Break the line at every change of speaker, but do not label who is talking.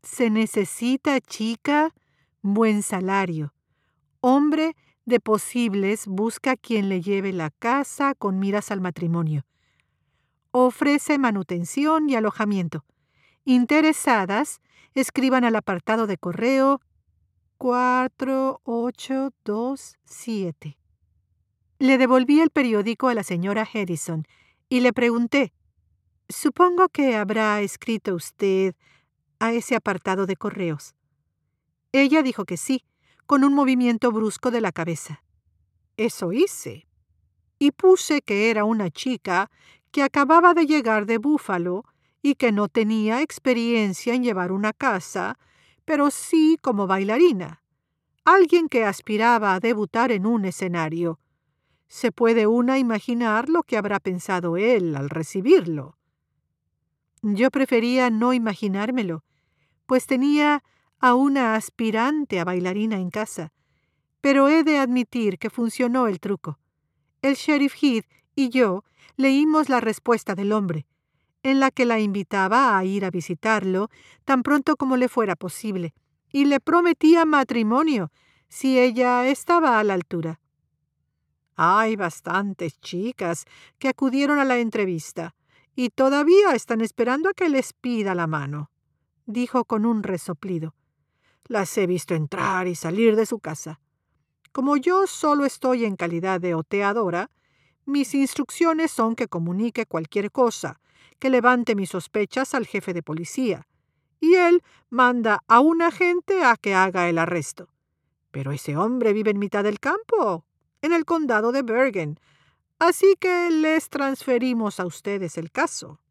Se necesita chica, buen salario. Hombre de posibles busca quien le lleve la casa con miras al matrimonio. Ofrece manutención y alojamiento. Interesadas, escriban al apartado de correo 4827. Le devolví el periódico a la señora Hedison y le pregunté: «Supongo que habrá escrito usted a ese apartado de correos». Ella dijo que sí, con un movimiento brusco de la cabeza. «Eso hice. Y puse que era una chica que acababa de llegar de Búfalo y que no tenía experiencia en llevar una casa, pero sí como bailarina. Alguien que aspiraba a debutar en un escenario. Se puede una imaginar lo que habrá pensado él al recibirlo». Yo prefería no imaginármelo, pues tenía a una aspirante a bailarina en casa, pero he de admitir que funcionó el truco. El sheriff Heath y yo leímos la respuesta del hombre, en la que la invitaba a ir a visitarlo tan pronto como le fuera posible, y le prometía matrimonio si ella estaba a la altura. Hay bastantes chicas que acudieron a la entrevista y todavía están esperando a que les pida la mano, dijo con un resoplido. Las he visto entrar y salir de su casa. Como yo solo estoy en calidad de oteadora, mis instrucciones son que comunique cualquier cosa que levante mis sospechas al jefe de policía, y él manda a un agente a que haga el arresto. Pero ese hombre vive en mitad del campo, en el condado de Bergen, así que les transferimos a ustedes el caso.